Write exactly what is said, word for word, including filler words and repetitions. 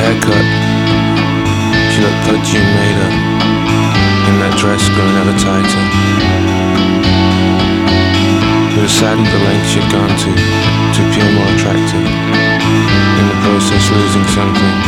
haircut. She looked pudgy and made up, in that dress growing ever tighter. It was saddened the length she'd gone to, to appear more attractive, in the process losing something.